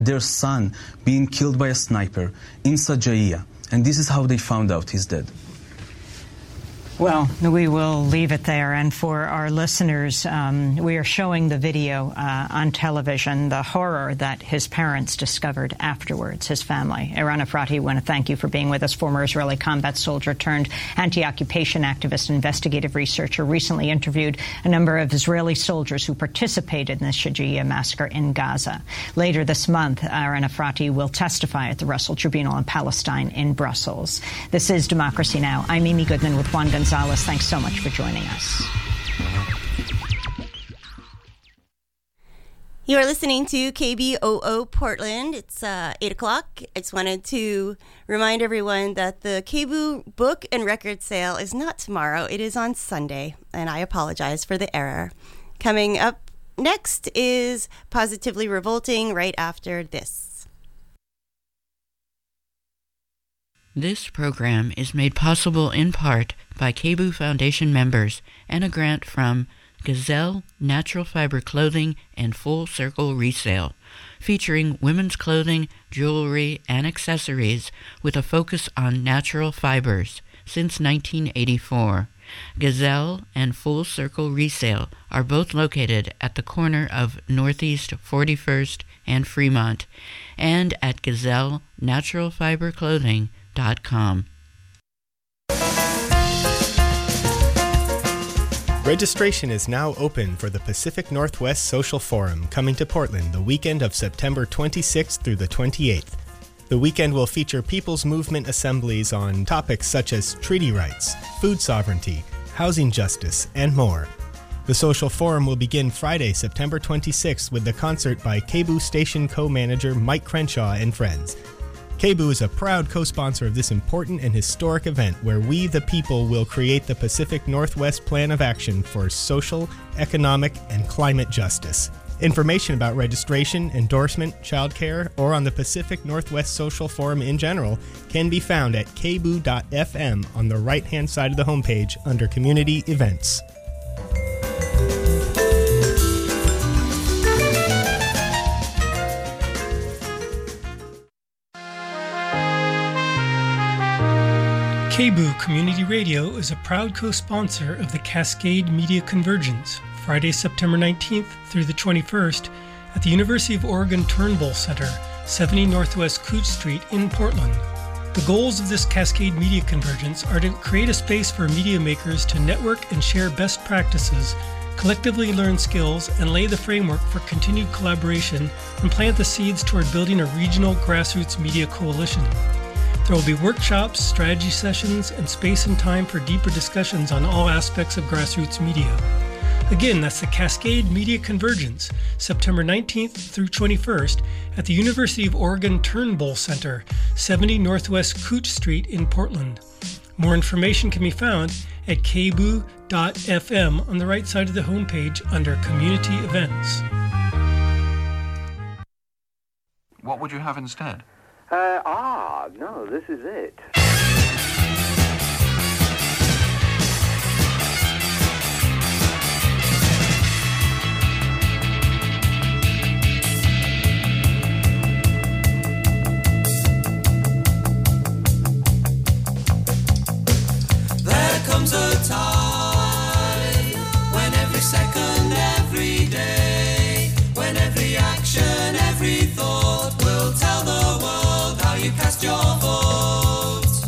their son being killed by a sniper in Sajaiya. And this is how they found out he's dead. Well, we will leave it there. And for our listeners, we are showing the video on television, the horror that his parents discovered afterwards, his family. Eran Efrati, I want to thank you for being with us, former Israeli combat soldier turned anti-occupation activist, investigative researcher, recently interviewed a number of Israeli soldiers who participated in the Shajaiya massacre in Gaza. Later this month, Eran Efrati will testify at the Russell Tribunal in Palestine in Brussels. This is Democracy Now! I'm Amy Goodman with Juan Gonzalez. Thanks so much for joining us. You are listening to KBOO Portland. It's 8 o'clock. I just wanted to remind everyone that the KBOO book and record sale is not tomorrow. It is on Sunday, and I apologize for the error. Coming up next is Positively Revolting right after this. This program is made possible in part by KBOO Foundation members and a grant from Gazelle Natural Fiber Clothing and Full Circle Resale, featuring women's clothing, jewelry, and accessories with a focus on natural fibers since 1984. Gazelle and Full Circle Resale are both located at the corner of Northeast 41st and Fremont, and at GazelleNaturalFiberClothing.com. Registration is now open for the Pacific Northwest Social Forum coming to Portland the weekend of September 26th through the 28th. The weekend will feature people's movement assemblies on topics such as treaty rights, food sovereignty, housing justice, and more. The Social Forum will begin Friday, September 26th with the concert by KBOO station co-manager Mike Crenshaw and friends. KBOO is a proud co-sponsor of this important and historic event where we, the people, will create the Pacific Northwest Plan of Action for social, economic, and climate justice. Information about registration, endorsement, childcare, or on the Pacific Northwest Social Forum in general can be found at kboo.fm on the right-hand side of the homepage under Community Events. KBOO Community Radio is a proud co-sponsor of the Cascade Media Convergence, Friday, September 19th through the 21st at the University of Oregon Turnbull Center, 70 Northwest Cooch Street in Portland. The goals of this Cascade Media Convergence are to create a space for media makers to network and share best practices, collectively learn skills, and lay the framework for continued collaboration and plant the seeds toward building a regional grassroots media coalition. There will be workshops, strategy sessions, and space and time for deeper discussions on all aspects of grassroots media. Again, that's the Cascade Media Convergence, September 19th through 21st at the University of Oregon Turnbull Center, 70 Northwest Cooch Street in Portland. More information can be found at kboo.fm on the right side of the homepage under Community Events. What would you have instead? No, this is it. There comes a time when every second, every day, when every action, every thought will tell the world how you cast your vote.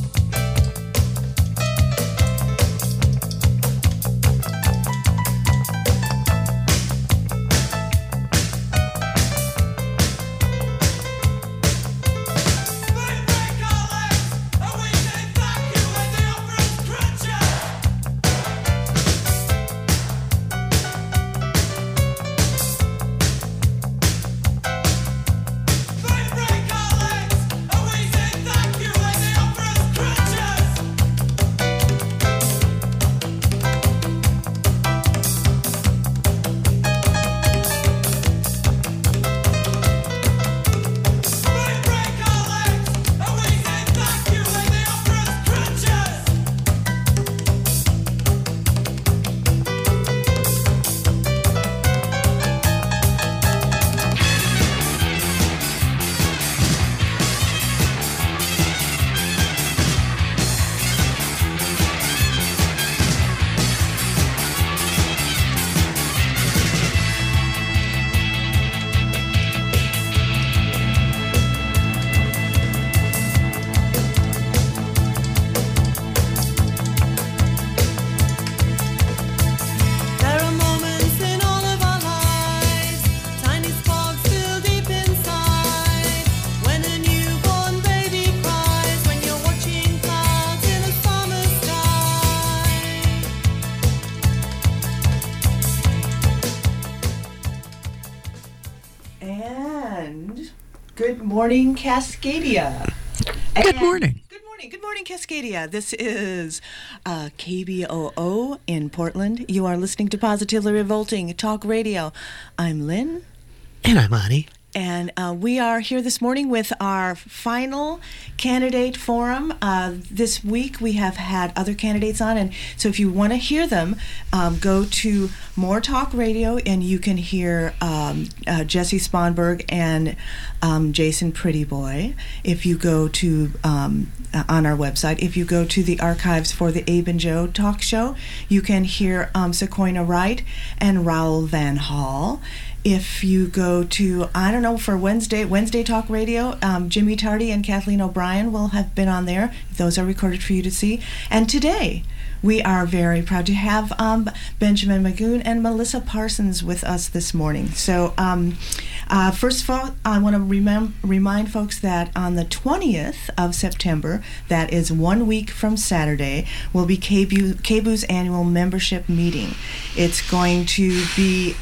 Good morning, Cascadia. Good morning. Good morning, Cascadia. This is KBOO in Portland. You are listening to Positively Revolting Talk Radio. I'm Lynn. And I'm Ani. And we are here this morning with our final candidate forum. This week we have had other candidates on, and so if you want to hear them, go to More Talk Radio, and you can hear Jesse Sponberg and Jason Prettyboy. If you go to on our website, if you go to the archives for the Abe and Joe Talk Show, you can hear Sequoia Wright and Raoul Van Hall. If you go to, for Wednesday Talk Radio, Jimmy Tardy and Kathleen O'Brien will have been on there. Those are recorded for you to see. And today, we are very proud to have Benjamin Magoon and Melissa Parsons with us this morning. So, first of all, I want to remind folks that on the 20th of September, that is 1 week from Saturday, will be KBOO's annual membership meeting. It's going to be...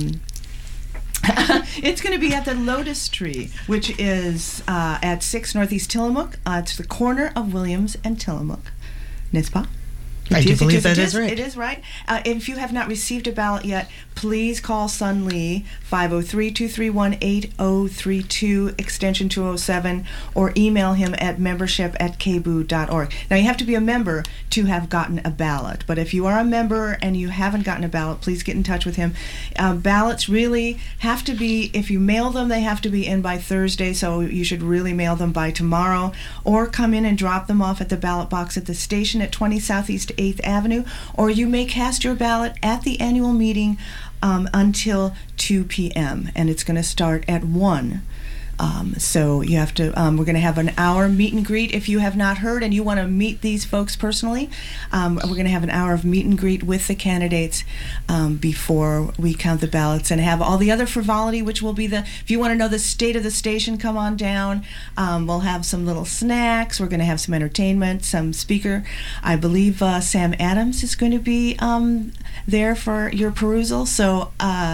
it's going to be at the Lotus Tree, which is at 6 Northeast Tillamook. It's the corner of Williams and Tillamook. N'est-ce pas? I do believe that is right. It is right. If you have not received a ballot yet, please call Sun Lee, 503-231-8032, extension 207, or email him at membership@kboo.org. Now, you have to be a member to have gotten a ballot, but if you are a member and you haven't gotten a ballot, please get in touch with him. Ballots really have to be, if you mail them, they have to be in by Thursday, so you should really mail them by tomorrow, or come in and drop them off at the ballot box at the station at 20 Southeast 8th Avenue, or you may cast your ballot at the annual meeting until 2 p.m. and it's going to start at 1. So you have to, we're going to have an hour meet and greet. If you have not heard and you want to meet these folks personally, we're going to have an hour of meet and greet with the candidates before we count the ballots and have all the other frivolity, which will be if you want to know the state of the station, come on down. We'll have some little snacks. We're going to have some entertainment, some speaker. I believe Sam Adams is going to be there for your perusal. So,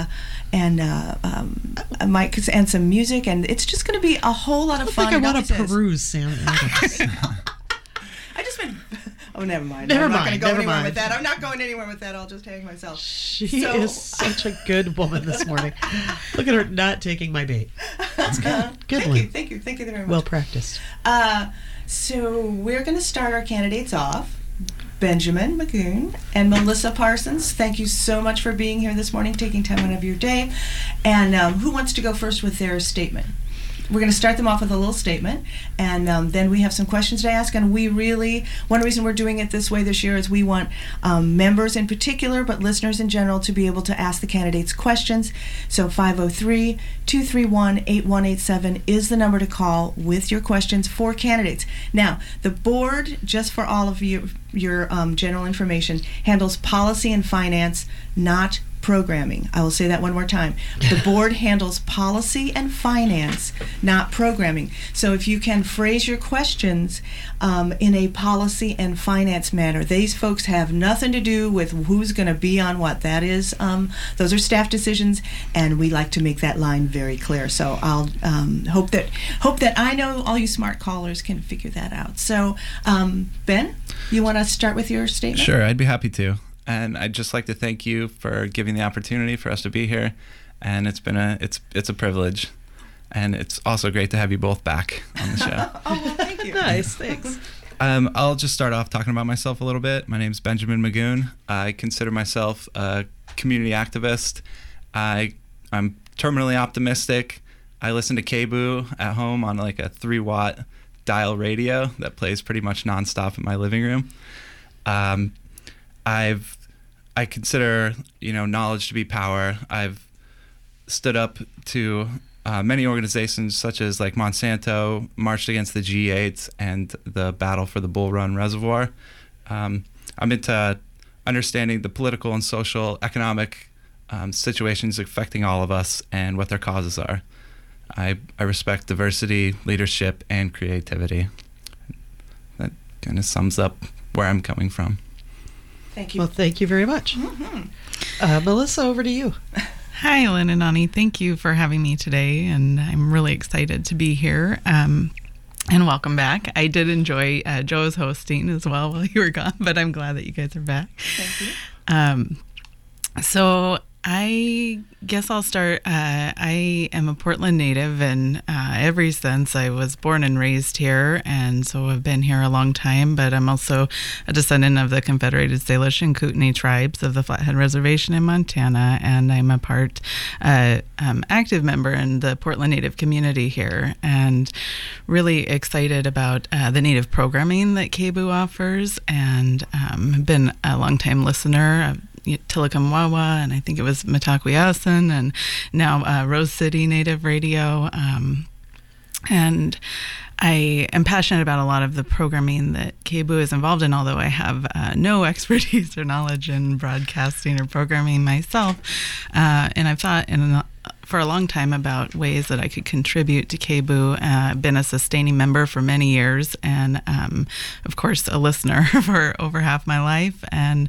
Mike and some music, and it's just going to be a whole lot of fun. I want to peruse Sam Adams. I just been. Oh, never mind. I'm not going to go anywhere with that. I'm not going anywhere with that. I'll just hang myself. She is such a good woman this morning. Look at her not taking my bait. That's good. Good one. Thank you very much. Well practiced. So we're going to start our candidates off. Benjamin Magoon and Melissa Parsons, thank you so much for being here this morning, taking time out of your day. And who wants to go first with their statement? We're going to start them off with a little statement, and then we have some questions to ask. And one reason we're doing it this way this year is we want members in particular, but listeners in general, to be able to ask the candidates questions. So 503-231-8187 is the number to call with your questions for candidates. Now, the board, just for all of your general information, handles policy and finance, not programming. I will say that one more time. The board handles policy and finance, not programming. So if you can phrase your questions in a policy and finance manner, these folks have nothing to do with who's going to be on what. That is, those are staff decisions, and we like to make that line very clear. So I'll hope that I know all you smart callers can figure that out. So Ben, you want to start with your statement? Sure, I'd be happy to. And I'd just like to thank you for giving the opportunity for us to be here. And it's been it's a privilege. And it's also great to have you both back on the show. Oh, well, thank you. Nice, thanks. I'll just start off talking about myself a little bit. My name's Benjamin Magoon. I consider myself a community activist. I'm terminally optimistic. I listen to KBOO at home on like a 3-watt dial radio that plays pretty much nonstop in my living room. I consider, knowledge to be power. I've stood up to many organizations such as like Monsanto, marched against the G8 and the battle for the Bull Run Reservoir. I'm into understanding the political and social, economic situations affecting all of us and what their causes are. I respect diversity, leadership, and creativity. That kind of sums up where I'm coming from. Thank you. Well, thank you very much. Mm-hmm. Melissa, over to you. Hi, Lynn and Ani. Thank you for having me today, and I'm really excited to be here. And welcome back. I did enjoy Joe's hosting as well while you were gone, but I'm glad that you guys are back. Thank you. So I guess I'll start. I am a Portland native, and ever since I was born and raised here, and so I've been here a long time, but I'm also a descendant of the Confederated Salish and Kootenai tribes of the Flathead Reservation in Montana, and I'm a active member in the Portland Native community here, and really excited about the Native programming that KBOO offers, and been a longtime listener of Tilikamwawa, and I think it was Mitakuye-Oyasin, and now Rose City Native Radio. And I am passionate about a lot of the programming that KBOO is involved in, although I have no expertise or knowledge in broadcasting or programming myself. And I've thought for a long time about ways that I could contribute to KBOO. I've been a sustaining member for many years, and of course a listener for over half my life. And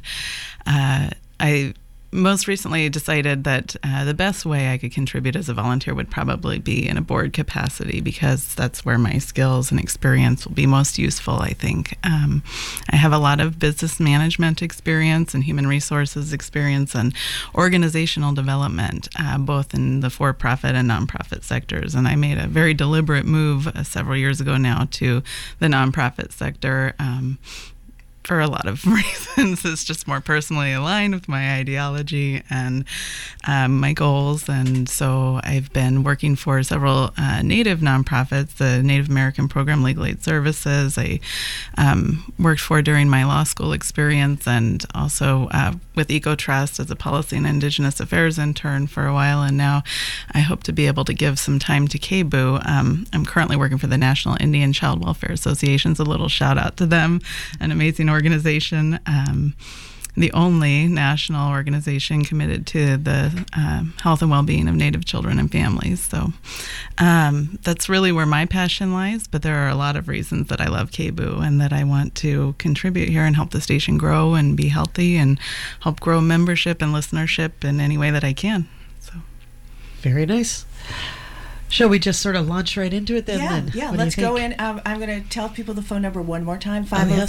I most recently decided that the best way I could contribute as a volunteer would probably be in a board capacity, because that's where my skills and experience will be most useful, I think. I have a lot of business management experience and human resources experience and organizational development, both in the for-profit and nonprofit sectors. And I made a very deliberate move several years ago now to the nonprofit sector, for a lot of reasons. It's just more personally aligned with my ideology and my goals. And so I've been working for several Native nonprofits, the Native American Program Legal Aid Services, I worked for during my law school experience, and also with EcoTrust as a policy and Indigenous affairs intern for a while. And now I hope to be able to give some time to KBOO. I'm currently working for the National Indian Child Welfare Association. A little shout out to them, an amazing organization, the only national organization committed to the health and well-being of Native children and families. So that's really where my passion lies, but there are a lot of reasons that I love KBOO and that I want to contribute here and help the station grow and be healthy and help grow membership and listenership in any way that I can. So, very nice. Shall we just sort of launch right into it then? Yeah, let's go in. I'm going to tell people the phone number one more time,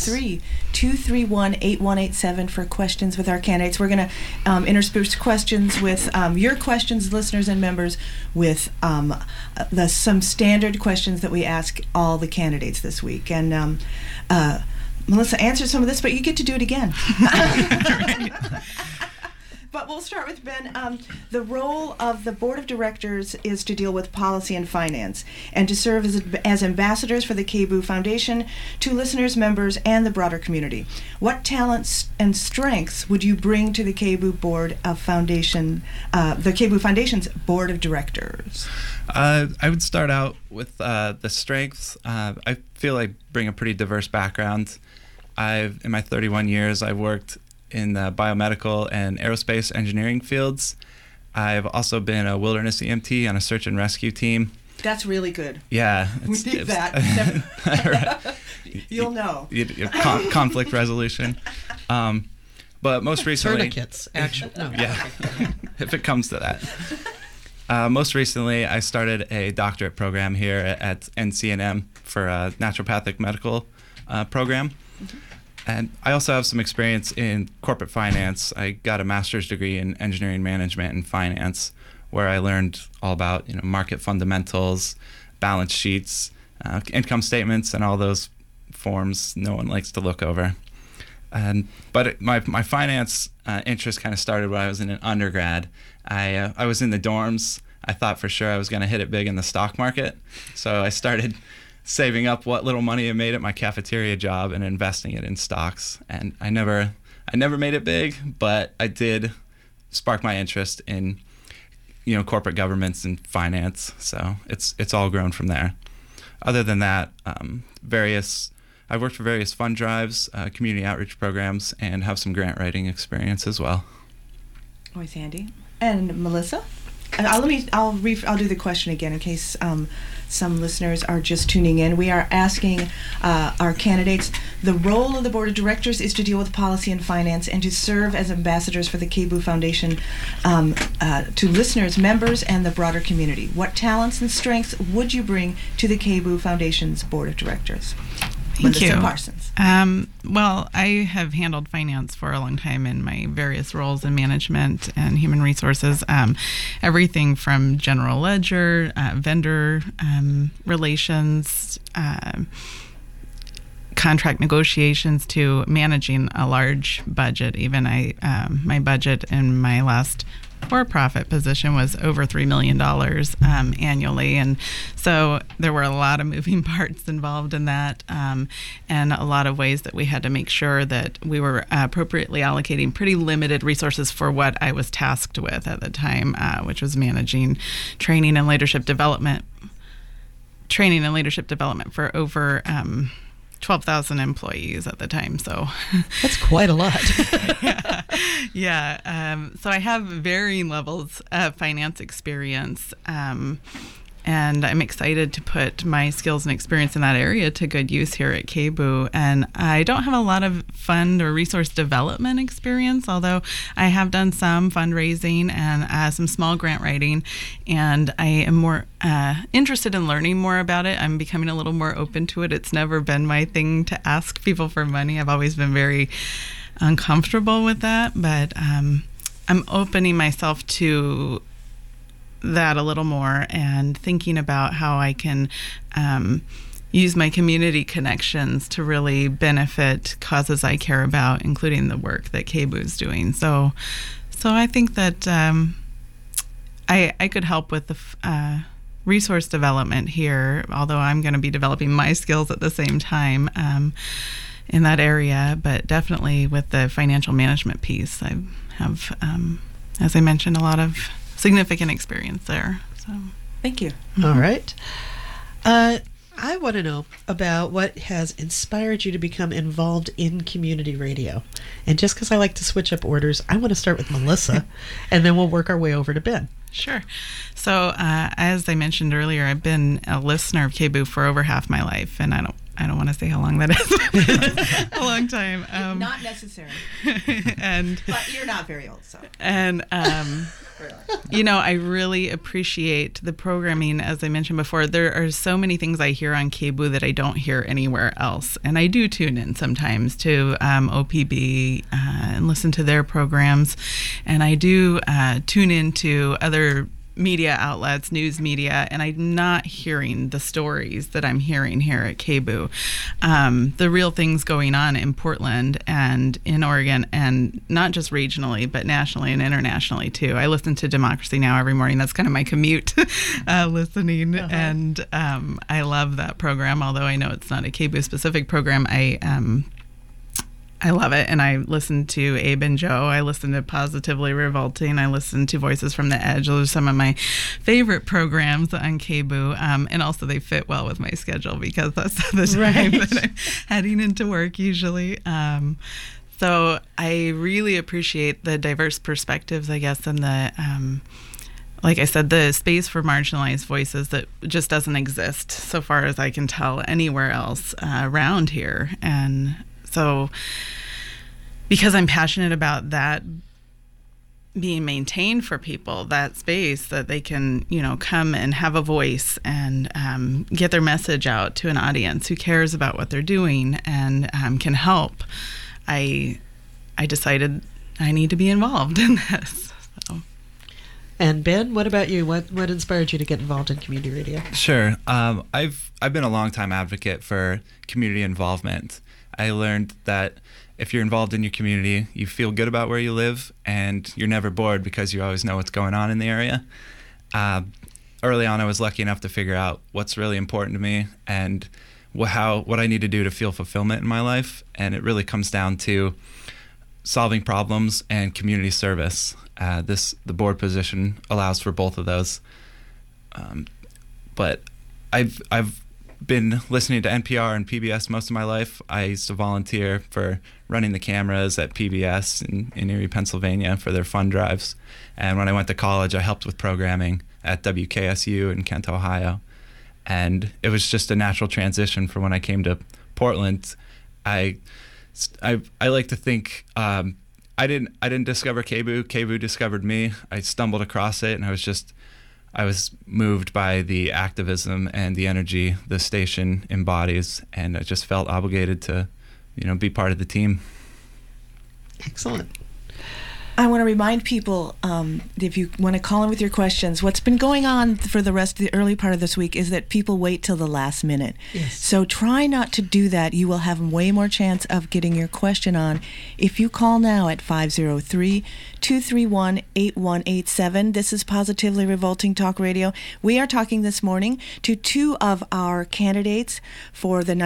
503-231-8187 for questions with our candidates. We're going to intersperse questions with your questions, listeners and members, with some standard questions that we ask all the candidates this week. And Melissa answered some of this, but you get to do it again. But we'll start with Ben. The role of the board of directors is to deal with policy and finance, and to serve as ambassadors for the KBOO Foundation to listeners, members, and the broader community. What talents and strengths would you bring to the KBOO Board of Foundation, the KBOO Foundation's board of directors? I would start out with the strengths. I feel I bring a pretty diverse background. In my 31 years, I've worked in the biomedical and aerospace engineering fields. I've also been a wilderness EMT on a search and rescue team. That's really good. Yeah. We need that. You'll know. Conflict resolution. But most recently... Tourniquets, actually. No. Yeah, if it comes to that. Most recently, I started a doctorate program here at NCNM for a naturopathic medical program. Mm-hmm. And I also have some experience in corporate finance. I got a master's degree in engineering management and finance, where I learned all about market fundamentals, balance sheets, income statements, and all those forms no one likes to look over. But my finance interest kind of started when I was in an undergrad. I was in the dorms. I thought for sure I was going to hit it big in the stock market, so I started saving up what little money I made at my cafeteria job and investing it in stocks. And I never made it big, but I did spark my interest in, corporate governments and finance. So it's all grown from there. Other than that, I've worked for various fund drives, community outreach programs, and have some grant writing experience as well. Always handy. And Melissa? I'll do the question again in case some listeners are just tuning in. We are asking our candidates, the role of the board of directors is to deal with policy and finance and to serve as ambassadors for the KBOO Foundation to listeners, members, and the broader community. What talents and strengths would you bring to the KBOO Foundation's board of directors? Thank you. Parsons. Well, I have handled finance for a long time in my various roles in management and human resources. Everything from general ledger, vendor relations, contract negotiations to managing a large budget. Even my budget in my last for-profit position was over $3 million annually, and so there were a lot of moving parts involved in that, and a lot of ways that we had to make sure that we were appropriately allocating pretty limited resources for what I was tasked with at the time, which was managing training and leadership development for over 12,000 employees at the time. So that's quite a lot. Yeah. So I have varying levels of finance experience, and I'm excited to put my skills and experience in that area to good use here at KBOO. And I don't have a lot of fund or resource development experience, although I have done some fundraising and some small grant writing, and I am more interested in learning more about it. I'm becoming a little more open to it. It's never been my thing to ask people for money. I've always been very uncomfortable with that, but I'm opening myself to that a little more and thinking about how I can use my community connections to really benefit causes I care about, including the work that KBOO is doing. So I think that I could help with the resource development here, although I'm going to be developing my skills at the same time in that area, but definitely with the financial management piece, I have, as I mentioned, a lot of significant experience there. So, thank you. All right. I want to know about what has inspired you to become involved in community radio. And just because I like to switch up orders, I want to start with Melissa, and then we'll work our way over to Ben. Sure. So, as I mentioned earlier, I've been a listener of KBOO for over half my life, and I don't want to say how long that is. A long time. Not necessary. And but you're not very old, so. And I really appreciate the programming. As I mentioned before, there are so many things I hear on KBOO that I don't hear anywhere else, and I do tune in sometimes to OPB and listen to their programs, and I do tune into other media outlets, news media, and I'm not hearing the stories that I'm hearing here at KBOO. The real things going on in Portland and in Oregon, and not just regionally, but nationally and internationally too. I listen to Democracy Now! Every morning. That's kind of my commute, listening, and I love that program, although I know it's not a KBOO specific program. I love it, and I listen to Abe and Joe. I listen to Positively Revolting. I listen to Voices from the Edge. Those are some of my favorite programs on KBOO, and also they fit well with my schedule because that's the time that I'm heading into work usually. So I really appreciate the diverse perspectives, I guess, and the like I said, the space for marginalized voices that just doesn't exist, so far as I can tell, anywhere else around here. And so because I'm passionate about that being maintained for people, that space that they can, come and have a voice and get their message out to an audience who cares about what they're doing and can help, I decided I need to be involved in this. So. And Ben, what about you? What inspired you to get involved in community radio? Sure. I've been a longtime advocate for community involvement. I learned that if you're involved in your community, you feel good about where you live, and you're never bored because you always know what's going on in the area. Early on, I was lucky enough to figure out what's really important to me and what I need to do to feel fulfillment in my life, and it really comes down to solving problems and community service. The board position allows for both of those. But I've been listening to NPR and PBS most of my life. I used to volunteer for running the cameras at PBS in Erie, Pennsylvania for their fund drives. And when I went to college, I helped with programming at WKSU in Kent, Ohio. And it was just a natural transition from when I came to Portland. I like to think I didn't discover KBOO. KBOO discovered me. I stumbled across it, and I was moved by the activism and the energy the station embodies, and I just felt obligated to, be part of the team. Excellent. I want to remind people, if you want to call in with your questions, what's been going on for the rest of the early part of this week is that people wait till the last minute. Yes. So try not to do that. You will have way more chance of getting your question on if you call now at 503-231-8187. This is Positively Revolting Talk Radio. We are talking this morning to two of our candidates for the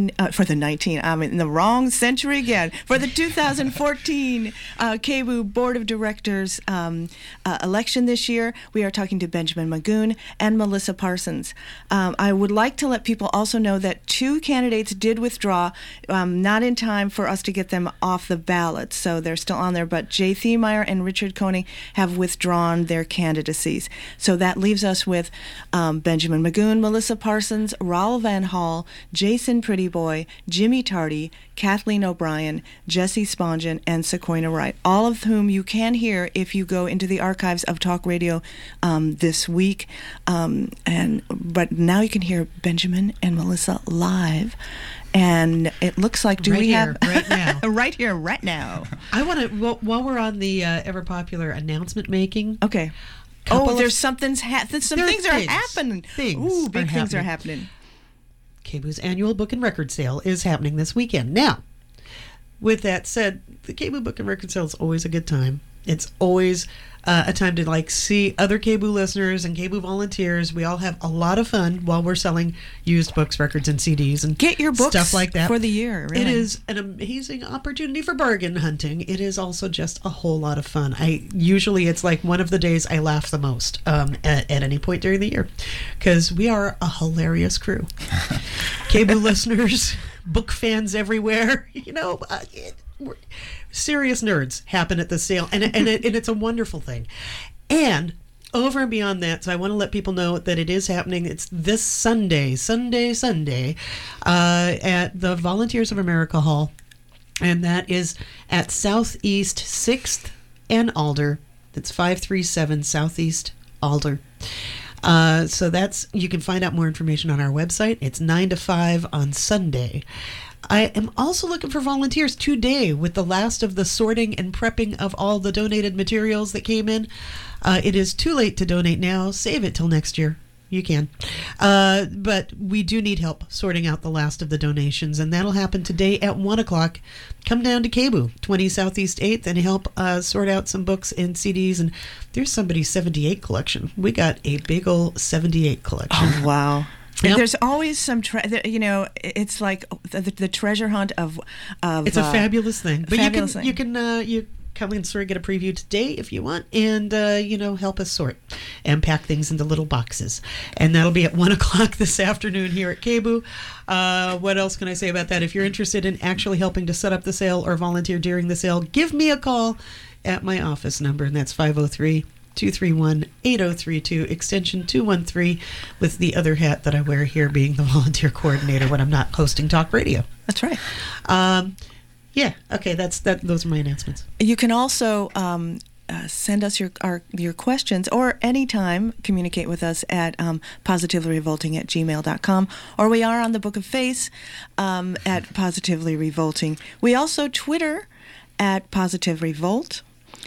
2014 KBOO Board of Directors election this year. We are talking to Benjamin Magoon and Melissa Parsons. I would like to let people also know that two candidates did withdraw, not in time for us to get them off the ballot, so they're still on there, but Jay Thiemeyer and Richard Koenig have withdrawn their candidacies. So that leaves us with Benjamin Magoon, Melissa Parsons, Raoul Van Hall, Jason Prettyboy, Jimmy Tardy, Kathleen O'Brien, Jesse Spongen, and Sequoia Wright, all of whom you can hear if you go into the archives of Talk Radio this week. But now you can hear Benjamin and Melissa live. And it looks like, right now. right here, right now. I want to, while we're on the ever popular announcement making. Okay. There's some things are happening. Big things are happening. KBOO's annual book and record sale is happening this weekend. Now, with that said, the KBOO book and record sale is always a good time. It's always a time to see other KBOO listeners and KBOO volunteers. We all have a lot of fun while we're selling used books, records, and CDs, and get your books stuff like that for the year. Really. It is an amazing opportunity for bargain hunting. It is also just a whole lot of fun. It's like one of the days I laugh the most at any point during the year, because we are a hilarious crew. KBOO listeners, book fans everywhere. Serious nerds happen at the sale, and it's a wonderful thing. And over and beyond that, so I want to let people know that it is happening. It's this Sunday, at the Volunteers of America Hall, and that is at Southeast 6th and Alder. That's 537 Southeast Alder. So you can find out more information on our website. It's 9 to 5 on Sunday. I am also looking for volunteers today with the last of the sorting and prepping of all the donated materials that came in. It is too late to donate now. Save it till next year. You can. But we do need help sorting out the last of the donations, and that'll happen today at 1 o'clock. Come down to KBOO, 20 Southeast 8th, and help sort out some books and CDs. And there's somebody's 78 collection. We got a big old 78 collection. Oh, wow. Yep. There's always some, it's like the treasure hunt of it's a fabulous thing. But fabulous you can come and sort of get a preview today if you want, and help us sort and pack things into little boxes. And that'll be at 1 o'clock this afternoon here at KBOO. What else can I say about that? If you're interested in actually helping to set up the sale or volunteer during the sale, give me a call at my office number, and that's 503-231-8032, extension 213, with the other hat that I wear here being the volunteer coordinator when I'm not hosting talk radio. That's right. Those are my announcements. You can also send us your questions, or anytime communicate with us at positivelyrevolting@gmail.com, or we are on the Book of Face at Positively Revolting. We also Twitter at Positive Revolt.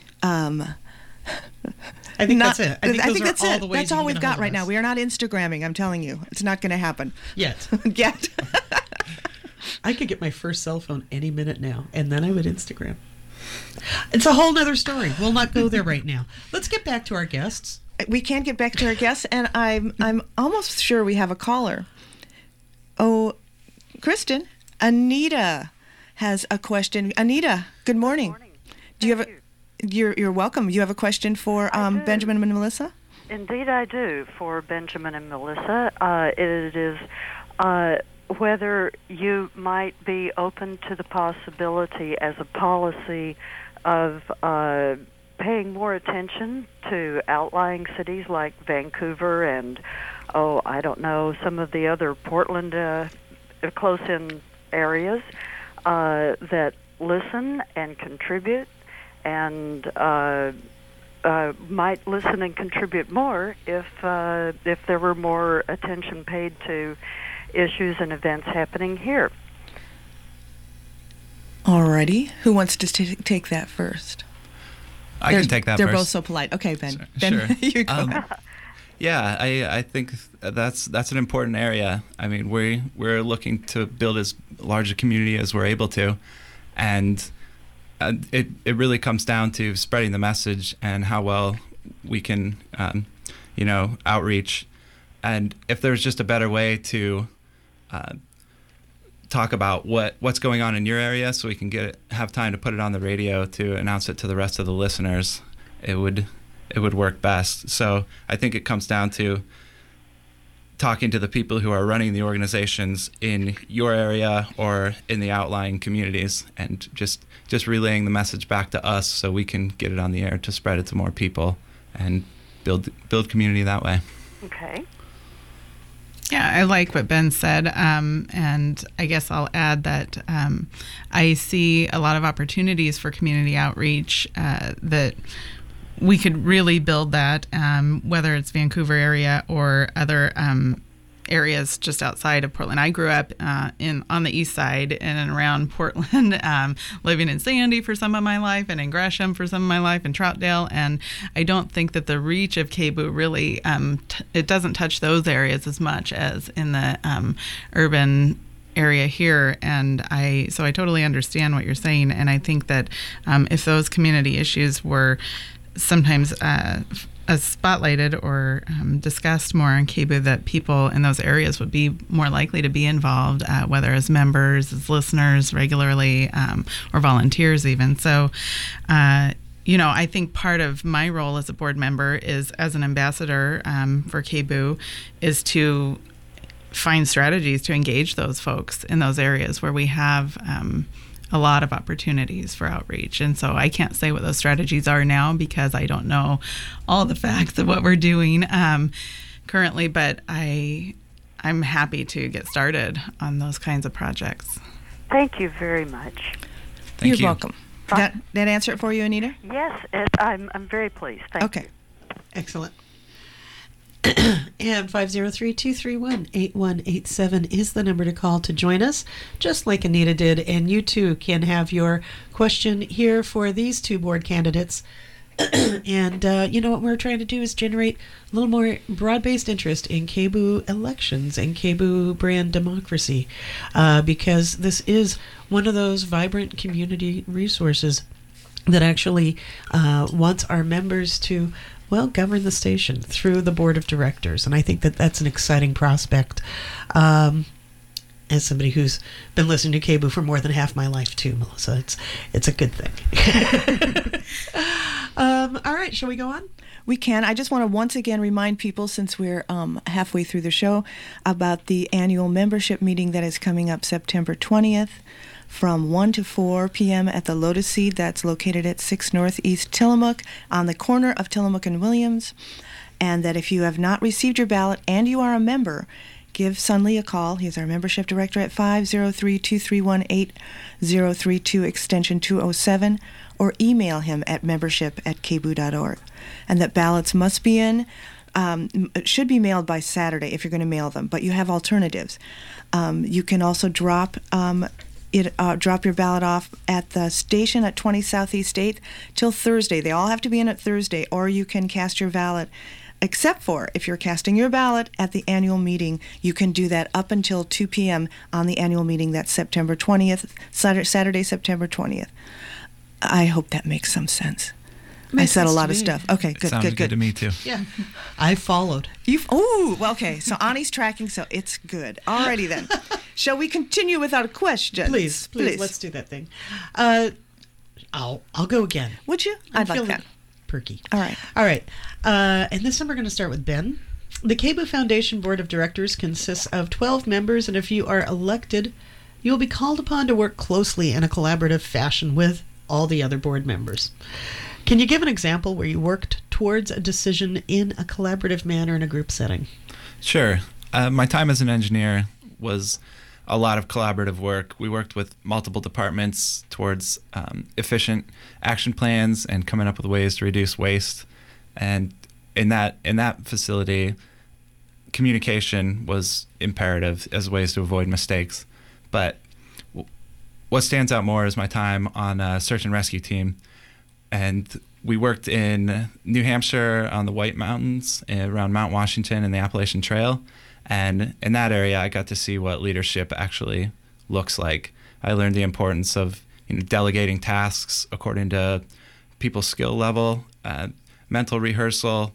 I think that's it. I think that's it. All the ways that's all we've got right now. We are not Instagramming. I'm telling you, it's not going to happen yet. Yet. I could get my first cell phone any minute now, and then I would Instagram. It's a whole nother story. We'll not go there right now. Let's get back to our guests. We can't get back to our guests, and I'm almost sure we have a caller. Oh, Kristen, Anita has a question. Anita, good morning. Good morning. Do you have You're welcome. You have a question for Benjamin and Melissa? Indeed, I do, for Benjamin and Melissa. It is whether you might be open to the possibility as a policy of paying more attention to outlying cities like Vancouver and, I don't know, some of the other Portland close-in areas that listen and contribute and might listen and contribute more if there were more attention paid to issues and events happening here. Alrighty. Who wants to take that first? I can take that they're first. Both so polite. Okay, Ben. Sure. Ben, you go. Yeah, I think that's an important area. I mean, we're looking to build as large a community as we're able to, and it really comes down to spreading the message and how well we can, outreach. And if there's just a better way to talk about what's going on in your area, so we can have time to put it on the radio to announce it to the rest of the listeners, it would work best. So I think it comes down to talking to the people who are running the organizations in your area or in the outlying communities, and just relaying the message back to us so we can get it on the air to spread it to more people and build community that way. Okay. Yeah, I like what Ben said, and I guess I'll add that I see a lot of opportunities for community outreach that we could really build that, whether it's Vancouver area or other areas just outside of Portland. I grew up on the east side in and around Portland, living in Sandy for some of my life and in Gresham for some of my life and Troutdale, and I don't think that the reach of KBOO really, it doesn't touch those areas as much as in the urban area here, and I totally understand what you're saying, and I think that if those community issues were sometimes spotlighted or discussed more on KBOO, that people in those areas would be more likely to be involved, whether as members, as listeners regularly, or volunteers even. So, I think part of my role as a board member is, as an ambassador for KBOO, is to find strategies to engage those folks in those areas where we have a lot of opportunities for outreach. And so I can't say what those strategies are now because I don't know all the facts of what we're doing currently, but I'm happy to get started on those kinds of projects. Thank you very much. You're welcome. That answer it for you, Anita? Yes, I'm very pleased. Thank you. Excellent. And 503-231-8187 is the number to call to join us, just like Anita did. And you too can have your question here for these two board candidates. And what we're trying to do is generate a little more broad-based interest in KBOO elections and KBOO brand democracy, because this is one of those vibrant community resources that actually wants our members to govern the station through the board of directors. And I think that that's an exciting prospect. As somebody who's been listening to KBOO for more than half my life too, Melissa, it's a good thing. All right, shall we go on? We can. I just want to once again remind people, since we're halfway through the show, about the annual membership meeting that is coming up September 20th. From 1 to 4 p.m. at the Lotus Seed, that's located at 6 Northeast Tillamook on the corner of Tillamook and Williams. And that if you have not received your ballot and you are a member, give Sun Lee a call. He's our membership director at 503-231-8032 extension 207, or email him at membership@kboo.org. And that ballots must be in, should be mailed by Saturday if you're going to mail them, but you have alternatives. You can also drop your ballot off at the station at 20 Southeast 8th till Thursday. They all have to be in at Thursday, or you can cast your ballot, except for if you're casting your ballot at the annual meeting, you can do that up until 2 p.m. on the annual meeting. That's September 20th, Saturday, September 20th. I hope that makes some sense. I said a lot of stuff. Okay, good, Sounded good. to me too. Yeah, I followed. Okay. So Ani's tracking, so it's good. Alrighty then. Shall we continue with our questions? Please, let's do that thing. I'll go again. Would you? I'd like that. Perky. All right. And this time we're going to start with Ben. The KBOO Foundation Board of Directors consists of 12 members, and if you are elected, you will be called upon to work closely in a collaborative fashion with all the other board members. Can you give an example where you worked towards a decision in a collaborative manner in a group setting? Sure. My time as an engineer was a lot of collaborative work. We worked with multiple departments towards efficient action plans and coming up with ways to reduce waste. And in that facility, communication was imperative as ways to avoid mistakes. But what stands out more is my time on a search and rescue team. And we worked in New Hampshire on the White Mountains around Mount Washington and the Appalachian Trail. And in that area, I got to see what leadership actually looks like. I learned the importance of delegating tasks according to people's skill level, mental rehearsal,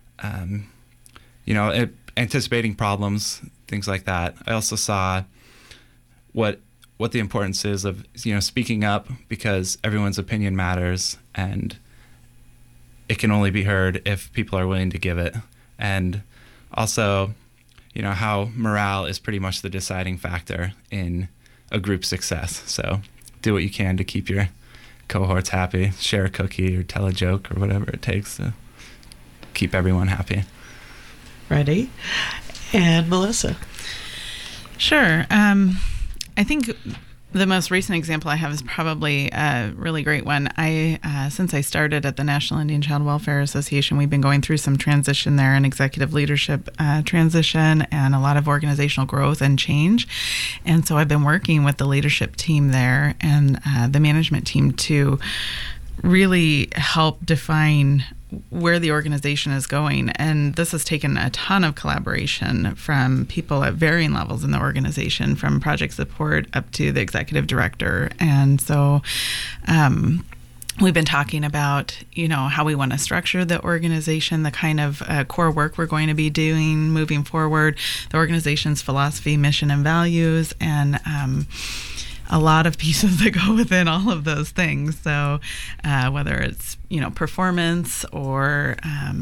anticipating problems, things like that. I also saw what the importance is of speaking up, because everyone's opinion matters, and it can only be heard if people are willing to give it. And also, how morale is pretty much the deciding factor in a group success. So do what you can to keep your cohorts happy, share a cookie or tell a joke or whatever it takes to keep everyone happy. Ready? And Melissa? Sure. I think the most recent example I have is probably a really great one. Since I started at the National Indian Child Welfare Association, we've been going through some transition there, and executive leadership transition, and a lot of organizational growth and change. And so I've been working with the leadership team there and the management team to really help define where the organization is going. And this has taken a ton of collaboration from people at varying levels in the organization, from project support up to the executive director. And so we've been talking about, how we want to structure the organization, the kind of core work we're going to be doing moving forward, the organization's philosophy, mission, and values, and a lot of pieces that go within all of those things. So whether it's, performance or,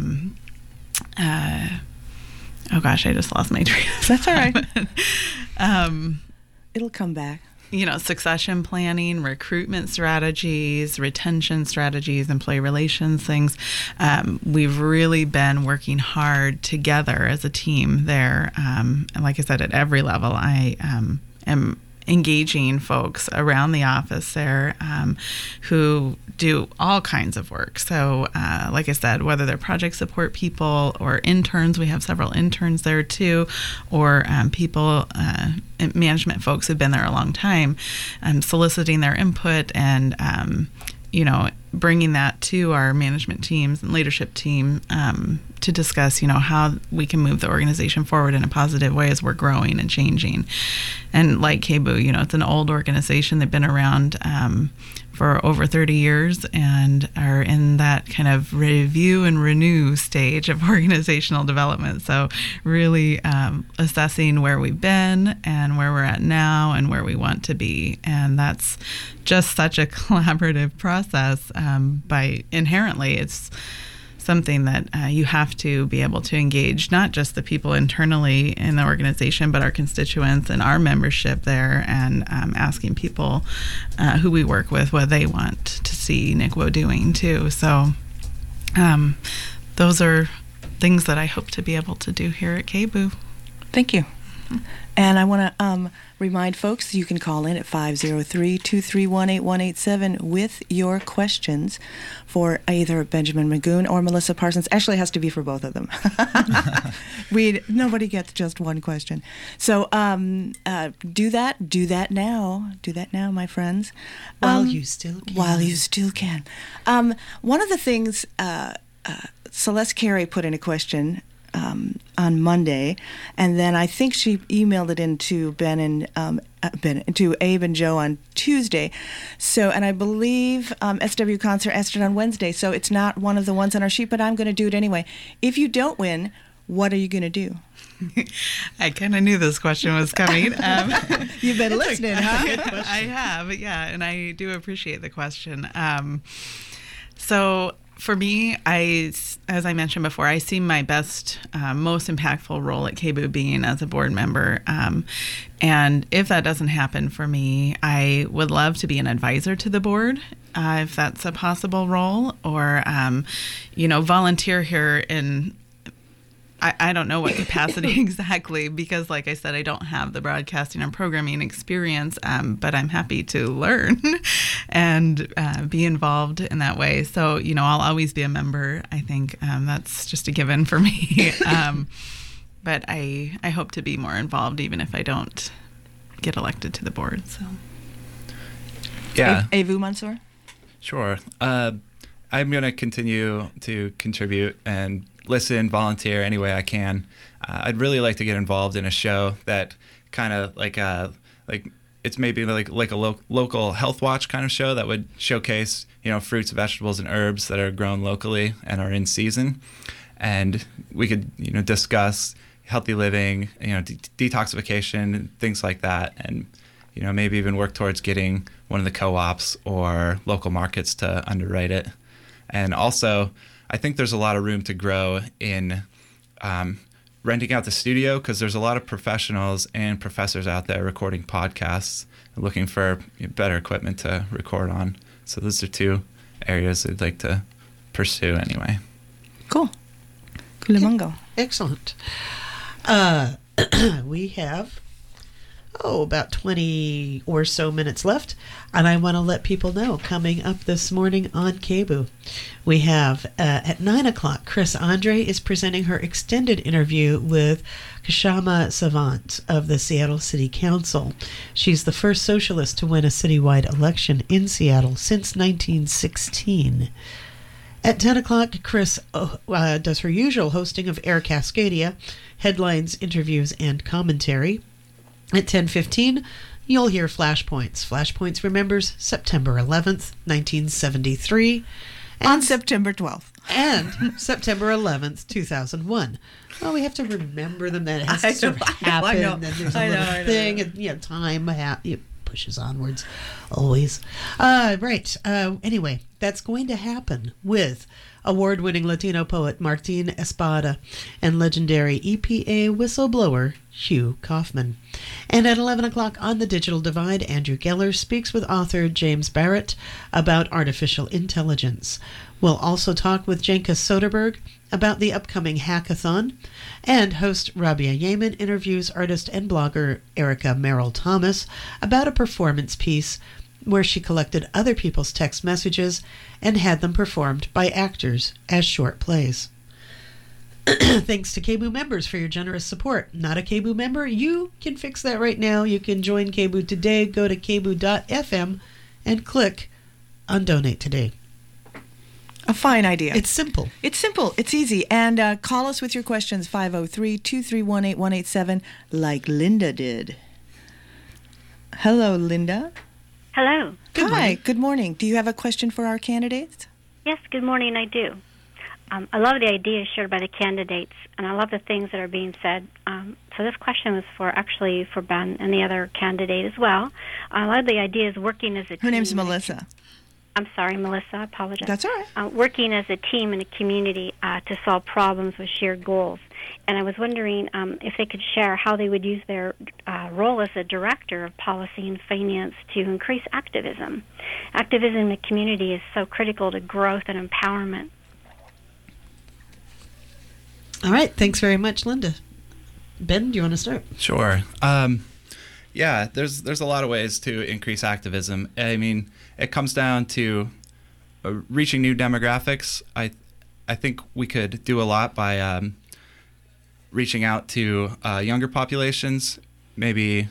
oh gosh, I just lost my train of thought. That's all right. It'll come back. Succession planning, recruitment strategies, retention strategies, employee relations things. We've really been working hard together as a team there. And like I said, at every level, I am engaging folks around the office there who do all kinds of work. So like I said, whether they're project support people or interns, we have several interns there too, or people, management folks who've been there a long time, soliciting their input and bringing that to our management teams and leadership team to discuss, how we can move the organization forward in a positive way as we're growing and changing. And like KBOO, it's an old organization. They've been around for over 30 years and are in that kind of review and renew stage of organizational development. So really assessing where we've been and where we're at now and where we want to be. And that's just such a collaborative process. By inherently, it's something that you have to be able to engage not just the people internally in the organization, but our constituents and our membership there, and asking people who we work with what they want to see NICWO doing too. So those are things that I hope to be able to do here at KBOO. Thank you. And I want to remind folks you can call in at 503-231-8187 with your questions for either Benjamin Magoon or Melissa Parsons. Actually, it has to be for both of them. Nobody gets just one question. So do that now. Do that now, my friends. While you still can. While you still can. One of the things Celeste Carey put in a question on Monday, and then I think she emailed it into to Abe and Joe on Tuesday. So, and I believe SW Concert asked it on Wednesday. So it's not one of the ones on our sheet, but I'm going to do it anyway. If you don't win, what are you going to do? I kind of knew this question was coming. You've been listening, huh? I have, yeah, and I do appreciate the question. So For me, as I mentioned before, I see my best, most impactful role at KBOO being as a board member. And if that doesn't happen for me, I would love to be an advisor to the board, if that's a possible role, or, volunteer here in, I don't know what capacity exactly, because like I said, I don't have the broadcasting and programming experience, but I'm happy to learn and be involved in that way. So, I'll always be a member. I think that's just a given for me. But I hope to be more involved even if I don't get elected to the board. So, yeah. Evu Mansour? Sure. I'm going to continue to contribute and listen, volunteer any way I can. I'd really like to get involved in a show that kind of like it's maybe like a local health watch kind of show that would showcase fruits, vegetables, and herbs that are grown locally and are in season, and we could discuss healthy living, detoxification, things like that, and maybe even work towards getting one of the co-ops or local markets to underwrite it. And also, I think there's a lot of room to grow in renting out the studio, because there's a lot of professionals and professors out there recording podcasts and looking for better equipment to record on. So those are two areas I'd like to pursue anyway. Cool. Kulimango. Excellent. We have about 20 or so minutes left, and I want to let people know coming up this morning on KBOO, we have at 9 o'clock, Chris Andre is presenting her extended interview with Kshama Savant of the Seattle City Council. She's the first socialist to win a citywide election in Seattle since 1916. At 10 o'clock, Chris does her usual hosting of Air Cascadia, headlines, interviews, and commentary. At 10:15, you'll hear Flashpoints. Flashpoints remembers September 11th, 1973. On September 12th. And September 11th, 2001. Well, we have to remember them. That it has to sort of happen. And there's a little thing. And, time it pushes onwards, always. Right. Anyway, that's going to happen with award-winning Latino poet Martin Espada and legendary EPA whistleblower Hugh Kaufman. And at 11 o'clock on The Digital Divide, Andrew Geller speaks with author James Barrett about artificial intelligence. We'll also talk with Jenka Soderberg about the upcoming hackathon, and host Rabia Yemen interviews artist and blogger Erica Merrill Thomas about a performance piece where she collected other people's text messages and had them performed by actors as short plays. Thanks to KBOO members for your generous support. Not a KBOO member? You can fix that right now. You can join KBOO today. Go to kboo.fm and click on Donate Today. A fine idea. It's simple. It's simple. It's easy. And call us with your questions, 503-231-8187, like Linda did. Hello, Linda. Hello. Hi. Good morning. Do you have a question for our candidates? Yes, good morning. I do. I love the ideas shared by the candidates, and I love the things that are being said. So this question was for Ben and the other candidate as well. I love the ideas working as a team. Her name's Melissa. I'm sorry, Melissa. I apologize. That's all right. Working as a team in a community to solve problems with shared goals. And I was wondering if they could share how they would use their role as a director of policy and finance to increase activism. Activism in the community is so critical to growth and empowerment. All right. Thanks very much, Linda. Ben, do you want to start? Sure. Yeah, there's a lot of ways to increase activism. I mean, it comes down to reaching new demographics. I think we could do a lot by reaching out to younger populations. Maybe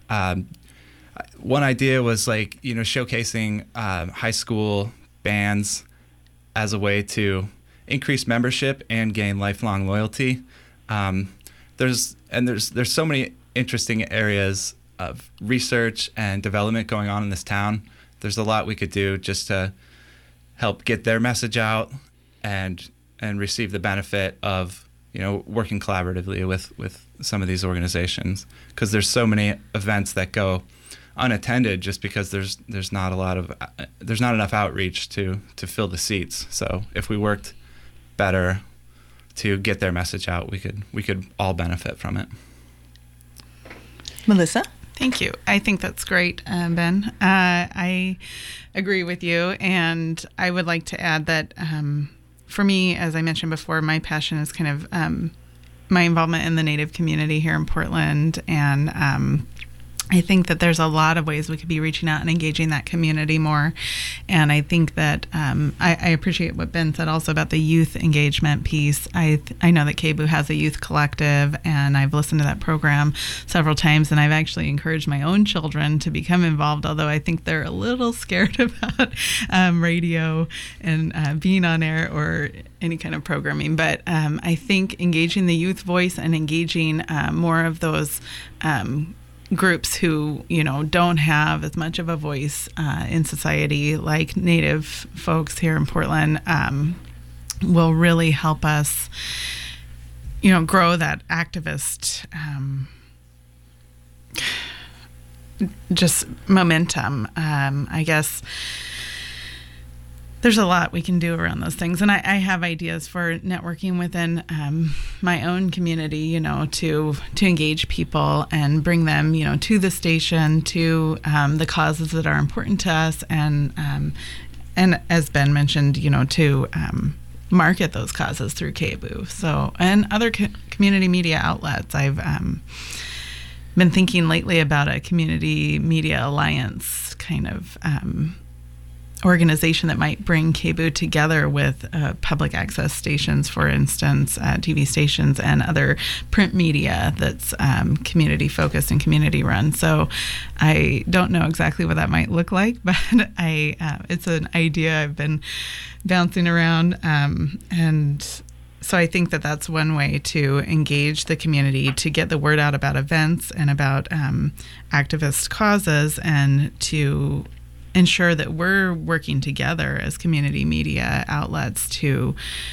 one idea was showcasing high school bands as a way to increase membership and gain lifelong loyalty. There's so many interesting areas of research and development going on in this town. There's a lot we could do just to help get their message out and receive the benefit of working collaboratively with some of these organizations, because there's so many events that go unattended just because there's not enough outreach to fill the seats. So if we worked better to get their message out, we could all benefit from it. Melissa? Thank you. I think that's great, Ben. I agree with you, and I would like to add that for me, as I mentioned before, my passion is kind of my involvement in the Native community here in Portland, and I think that there's a lot of ways we could be reaching out and engaging that community more. And I think that I appreciate what Ben said also about the youth engagement piece. I know that KBOO has a youth collective, and I've listened to that program several times, and I've actually encouraged my own children to become involved, although I think they're a little scared about radio and being on air or any kind of programming. But I think engaging the youth voice and engaging more of those groups who, don't have as much of a voice in society, like Native folks here in Portland, will really help us, grow that activist just momentum. I guess there's a lot we can do around those things. And I have ideas for networking within my own community, to engage people and bring them, to the station, to the causes that are important to us. And as Ben mentioned, to market those causes through KBOO. So, and other community media outlets. I've been thinking lately about a community media alliance kind of organization that might bring KBOO together with public access stations, for instance, TV stations, and other print media that's community focused and community run. So I don't know exactly what that might look like, but it's an idea I've been bouncing around, and so I think that that's one way to engage the community, to get the word out about events and about activist causes, and to ensure that we're working together as community media outlets to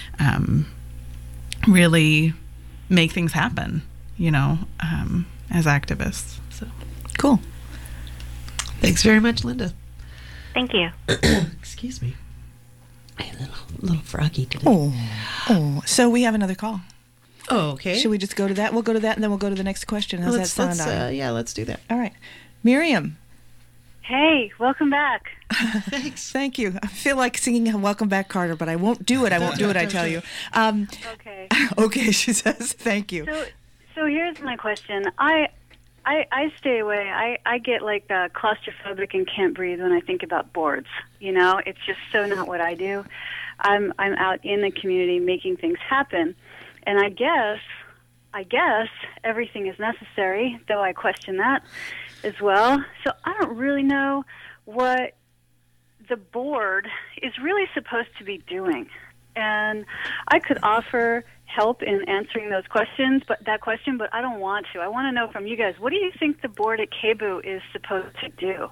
really make things happen, as activists. So cool. Thanks very much, Linda. Thank you. Excuse me. I'm a little froggy today. Oh, so we have another call. Oh, okay. Should we just go to that? We'll go to that, and then we'll go to the next question. How's that sound? Yeah, let's do that. All right. Miriam. Hey, welcome back. Thanks. Thank you. I feel like singing Welcome Back, Carter, but I won't do it. I won't do it, I tell you. Okay. Okay, she says. Thank you. So here's my question. I stay away. I get like claustrophobic and can't breathe when I think about boards. It's just so not what I do. I'm out in the community making things happen. And I guess everything is necessary, though I question that as well. So I don't really know what the board is really supposed to be doing. And I could offer help in answering those questions, but I don't want to. I want to know from you guys, what do you think the board at KBOO is supposed to do?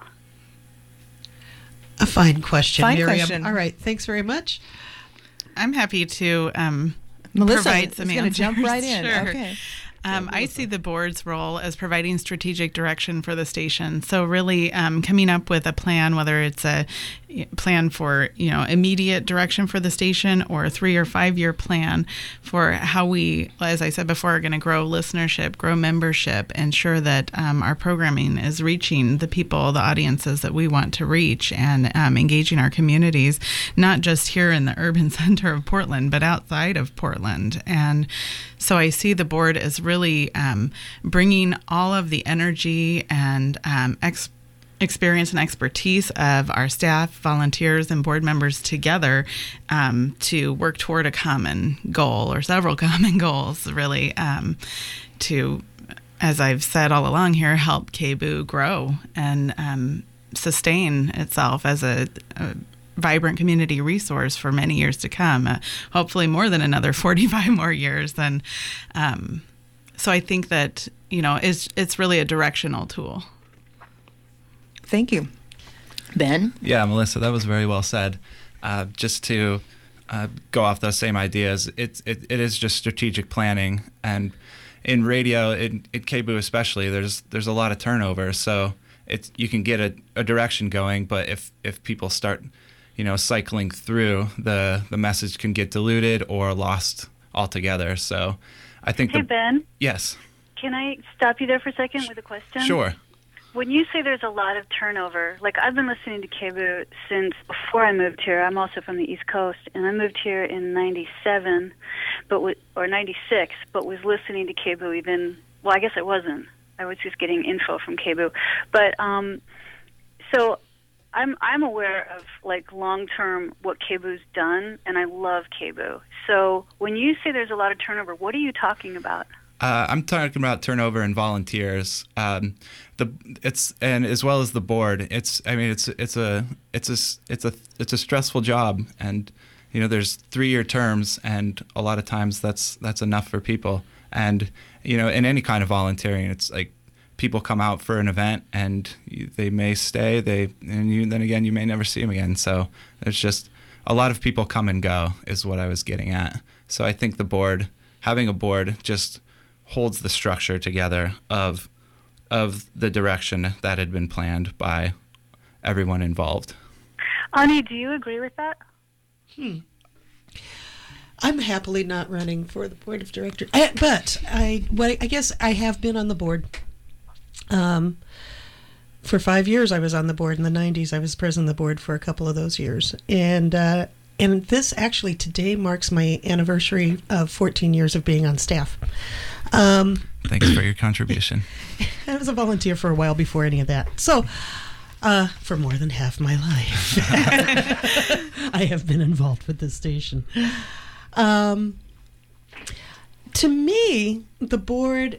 A fine question, Miriam. Question. All right, thanks very much. I'm happy to Melissa provide some is going to jump right in. Sure. Okay. I see the board's role as providing strategic direction for the station. So really coming up with a plan, whether it's a plan for immediate direction for the station or a 3 or 5 year plan for how we, as I said before, are going to grow listenership, grow membership, ensure that our programming is reaching the people, the audiences that we want to reach, and engaging our communities, not just here in the urban center of Portland, but outside of Portland. And so I see the board as really bringing all of the energy and experience and expertise of our staff, volunteers, and board members together to work toward a common goal or several common goals, really, to, as I've said all along here, help KBOO grow and sustain itself as a vibrant community resource for many years to come, hopefully more than another 45 more years. And so I think that, it's really a directional tool. Thank you. Ben? Yeah, Melissa, that was very well said. Just to go off those same ideas, it is just strategic planning. And in radio, in KBOO especially, there's a lot of turnover. So you can get a direction going, but if people start, cycling through, the message can get diluted or lost altogether. So I think Hey, Ben. Yes. Can I stop you there for a second with a question? Sure. When you say there's a lot of turnover, like I've been listening to KBOO since before I moved here. I'm also from the East Coast, and I moved here in 97, or 96, but was listening to KBOO even, well, I guess I wasn't. I was just getting info from KBOO. But, so I'm aware of like long-term what KBOO's done, and I love KBOO. So when you say there's a lot of turnover, what are you talking about? I'm talking about turnover and volunteers. It's as well as the board. It's a stressful job, and there's 3-year terms, and a lot of times that's enough for people. And in any kind of volunteering, it's like people come out for an event and they may stay. Then again you may never see them again. So there's just a lot of people come and go is what I was getting at. So I think having a board just holds the structure together of the direction that had been planned by everyone involved. Ani, do you agree with that? I'm happily not running for the board of directors, but I guess I have been on the board. For 5 years, I was on the board. In the 90s, I was president of the board for a couple of those years, and this actually today marks my anniversary of 14 years of being on staff. Thanks for your contribution. I was a volunteer for a while before any of that. So, for more than half my life, I have been involved with this station. To me, the board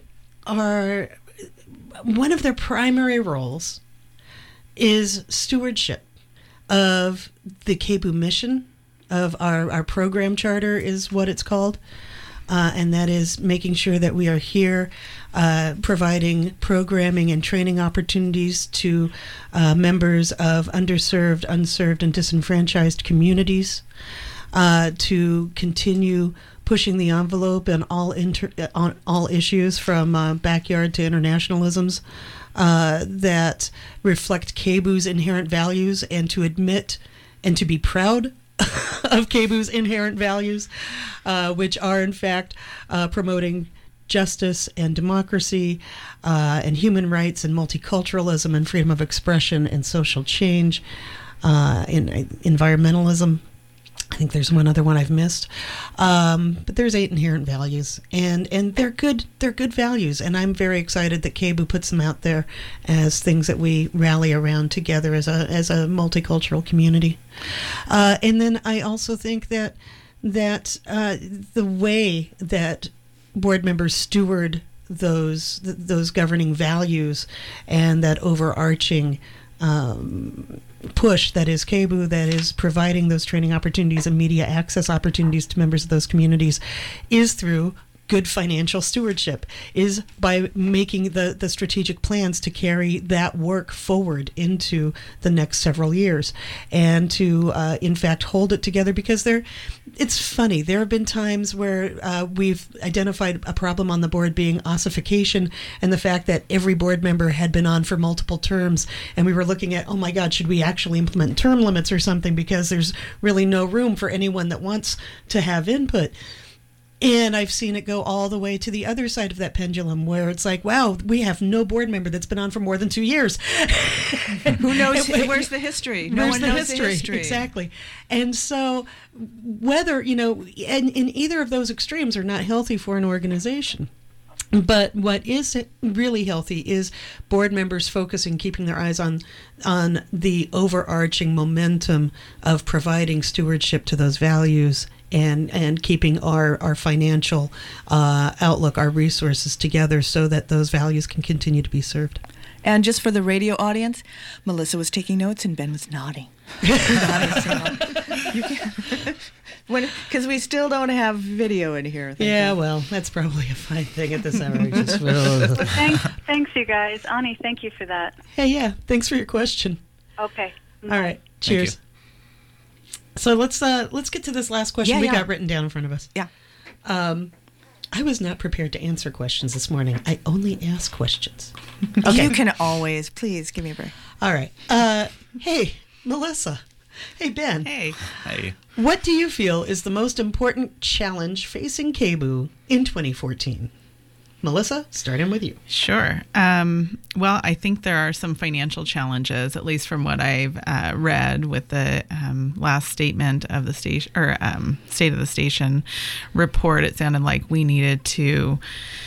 one of their primary roles is stewardship of the KBOO mission, of our program charter is what it's called. And that is making sure that we are here providing programming and training opportunities to members of underserved, unserved, and disenfranchised communities, to continue pushing the envelope on all issues from backyard to internationalisms that reflect KBOO's inherent values, and to admit and to be proud of KBOO's inherent values, which are in fact promoting justice and democracy and human rights and multiculturalism and freedom of expression and social change, and environmentalism. I think there's one other one I've missed, but there's 8 inherent values, and they're good values, and I'm very excited that KBOO puts them out there as things that we rally around together as a multicultural community. And then I also think that the way that board members steward those governing values and that overarching push that is KBOO, that is providing those training opportunities and media access opportunities to members of those communities, is through good financial stewardship, is by making the strategic plans to carry that work forward into the next several years, and to in fact hold it together. Because it's funny, there have been times where we've identified a problem on the board being ossification, and the fact that every board member had been on for multiple terms, and we were looking at, oh my God, should we actually implement term limits or something, because there's really no room for anyone that wants to have input. And I've seen it go all the way to the other side of that pendulum, where it's like, wow, we have no board member that's been on for more than 2 years. Who knows? Where's the history? No one knows the history. Exactly. And so whether, and in either of those extremes are not healthy for an organization. But what is really healthy is board members focusing, keeping their eyes on the overarching momentum of providing stewardship to those values, and keeping our financial outlook, our resources together, so that those values can continue to be served. And just for the radio audience, Melissa was taking notes and Ben was nodding. Because we still don't have video in here. Yeah, well, that's probably a fine thing at this hour. Thanks, you guys. Ani, thank you for that. Hey, yeah, thanks for your question. Okay. All right, cheers. So let's get to this last question we got written down in front of us. Yeah. I was not prepared to answer questions this morning. I only ask questions. Okay. You can always, please give me a break. All right. Hey, Melissa. Hey, Ben. Hey. Hey. What do you feel is the most important challenge facing KBOO in 2014? Melissa, starting with you. Sure. Well, I think there are some financial challenges, at least from what I've read with the last statement of the station or State of the Station report. It sounded like we needed to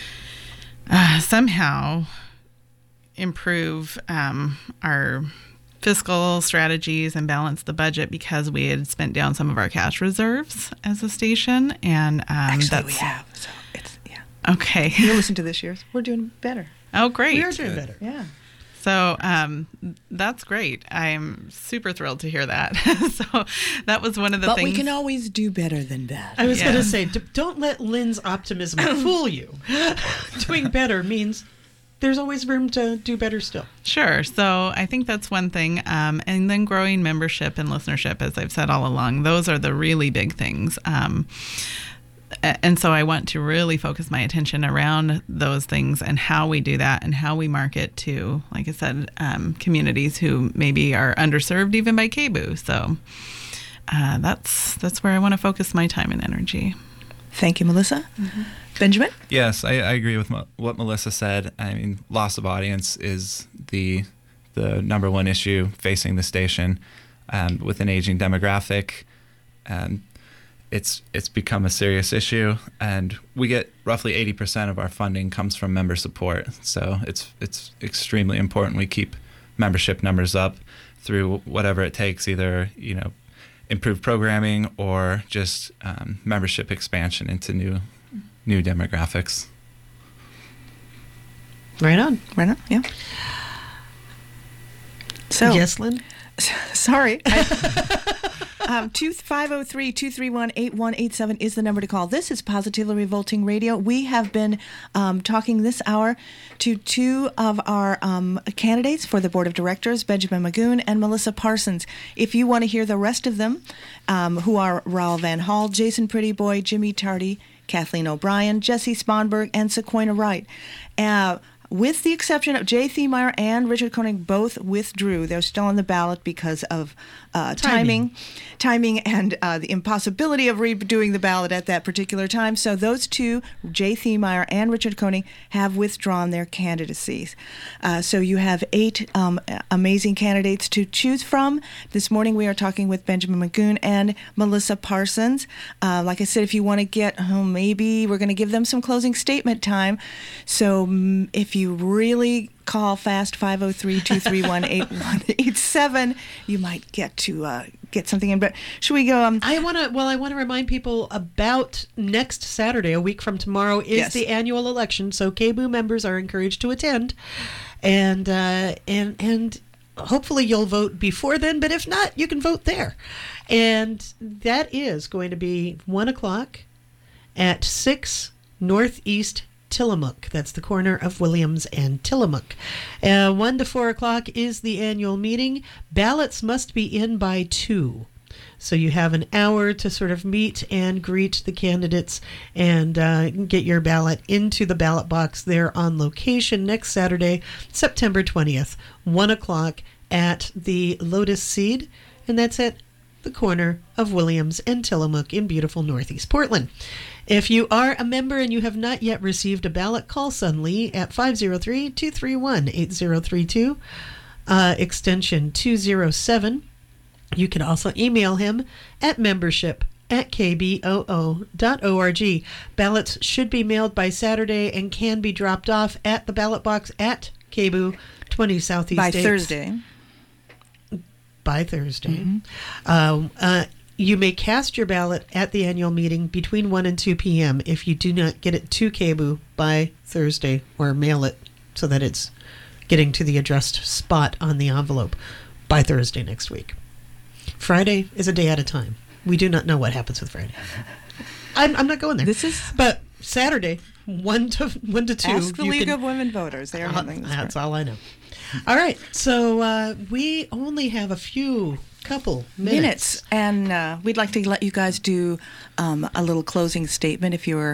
somehow improve our fiscal strategies and balance the budget because we had spent down some of our cash reserves as a station, and actually we have. So it's okay. You listen to this year's. We're doing better. Oh, great! We are doing better. Yeah. So that's great. I'm super thrilled to hear that. So that was one of the things. But we can always do better than that. I was going to say, don't let Lynn's optimism fool you. Doing better means there's always room to do better still. Sure. So I think that's one thing. And then growing membership and listenership, as I've said all along, those are the really big things. And so I want to really focus my attention around those things and how we do that and how we market to, like I said, communities who maybe are underserved even by KBOO. So that's where I want to focus my time and energy. Thank you, Melissa. Mm-hmm. Benjamin? Yes, I agree with what Melissa said. I mean, loss of audience is the number one issue facing the station with an aging demographic. It's become a serious issue, and we get roughly 80% of our funding comes from member support. So it's extremely important we keep membership numbers up through whatever it takes, either improved programming or just membership expansion into new demographics. Right on. Yeah. So yes, Lynn. Sorry. 503-231-8187 is the number to call. This is Positively Revolting Radio. We have been talking this hour to two of our candidates for the Board of Directors, Benjamin Magoon and Melissa Parsons. If you want to hear the rest of them, who are Raul Van Hall, Jason Prettyboy, Jimmy Tardy, Kathleen O'Brien, Jesse Sponberg, and Sequoia Wright. With the exception of Jay Thiemeyer and Richard Koenig, both withdrew. They're still on the ballot because of timing and the impossibility of redoing the ballot at that particular time. So those two, Jay Thiemeyer and Richard Koenig, have withdrawn their candidacies. So you have 8 amazing candidates to choose from. This morning we are talking with Benjamin Magoon and Melissa Parsons. Like I said, if you want to get home, maybe we're going to give them some closing statement time. So if you really call fast 503-231-8187, you might get to get something in. But should we go? I want to remind people about next Saturday, a week from tomorrow, is the annual election. So KBOO members are encouraged to attend, and hopefully you'll vote before then. But if not, you can vote there, and that is going to be 1:00 at 6 Northeast Tillamook. That's the corner of Williams and Tillamook. 1 to 4 o'clock is the annual meeting. Ballots must be in by 2. So you have an hour to sort of meet and greet the candidates and get your ballot into the ballot box there on location next Saturday, September 20th, 1:00 at the Lotus Seed. And that's at the corner of Williams and Tillamook in beautiful Northeast Portland. If you are a member and you have not yet received a ballot, call Sun Lee at 503-231-8032, extension 207. You can also email him at membership@kboo.org. Ballots should be mailed by Saturday and can be dropped off at the ballot box at KBOO, 20 Southeast by 8th. Thursday. By Thursday. Mm-hmm. You may cast your ballot at the annual meeting between 1 and 2 p.m. if you do not get it to KBOO by Thursday, or mail it so that it's getting to the addressed spot on the envelope by Thursday next week. Friday is a day at a time. We do not know what happens with Friday. I'm not going there. But Saturday, 1 to 2. Ask the League of Women Voters. They are handling this. That's all I know. All right, so we only have a couple minutes. And we'd like to let you guys do a little closing statement if you're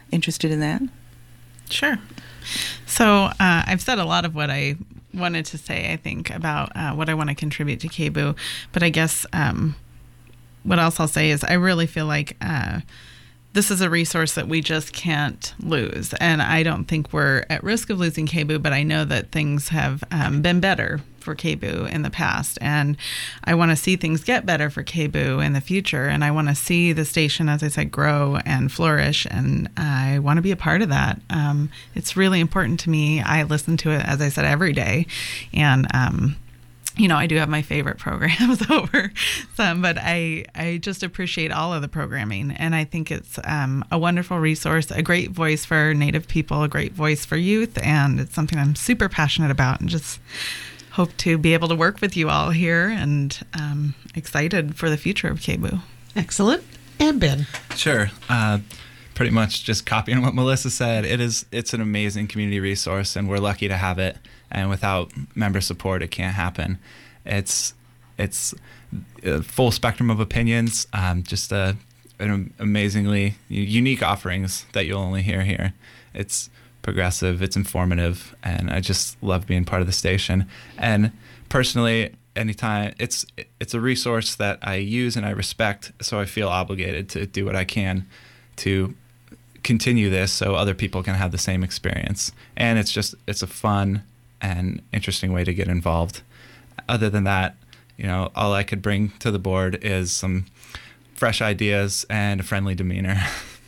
interested in that. Sure. So I've said a lot of what I wanted to say, I think, about what I want to contribute to KBOO. But I guess what else I'll say is I really feel like this is a resource that we just can't lose. And I don't think we're at risk of losing KBOO, but I know that things have been better for KBOO in the past. And I want to see things get better for KBOO in the future. And I want to see the station, as I said, grow and flourish. And I want to be a part of that. It's really important to me. I listen to it, as I said, every day. And, I do have my favorite programs over some, but I just appreciate all of the programming. And I think it's a wonderful resource, a great voice for Native people, a great voice for youth. And it's something I'm super passionate about and just hope to be able to work with you all here and excited for the future of KBOO. Excellent. And Ben? Sure. Pretty much just copying what Melissa said. It's an amazing community resource, and we're lucky to have it. And without member support, it can't happen. It's a full spectrum of opinions, just an amazingly unique offerings that you'll only hear here. It's progressive, it's informative, and I just love being part of the station. And personally, anytime it's a resource that I use and I respect, so I feel obligated to do what I can to continue this so other people can have the same experience. And it's a fun and interesting way to get involved. Other than that, all I could bring to the board is some fresh ideas and a friendly demeanor.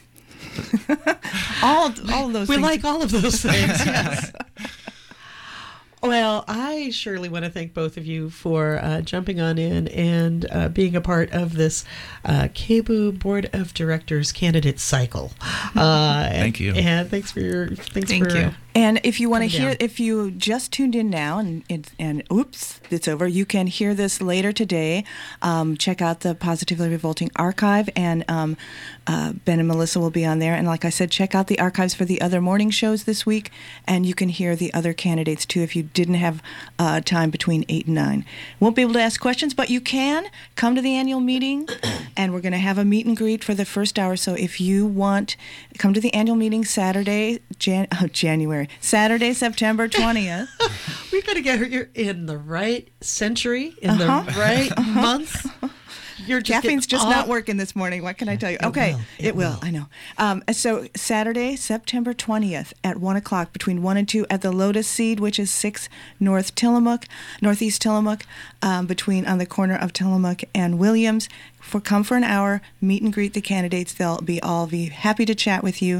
all of those we things. like all of those things. Yes. Well, I surely want to thank both of you for jumping on in and being a part of this KBOO Board of Directors candidate cycle. Thank you. And thanks for your thank you. And if you want to hear, if you just tuned in now and oops, it's over, you can hear this later today. Check out the Positively Revolting archive, and Ben and Melissa will be on there. And like I said, check out the archives for the other morning shows this week, and you can hear the other candidates too if you didn't have time between 8 and 9. Won't be able to ask questions, but you can come to the annual meeting, and we're going to have a meet and greet for the first hour. So if you want, come to the annual meeting Saturday, Saturday, September 20th. We've got to get her in the right century, in the right month. Caffeine's just not working this morning. What can I tell you? It will. I know. So Saturday, September 20th at 1 o'clock, between 1 and 2 at the Lotus Seed, which is 6 Northeast Tillamook, on the corner of Tillamook and Williams. Come for an hour, meet and greet the candidates. They'll all be happy to chat with you.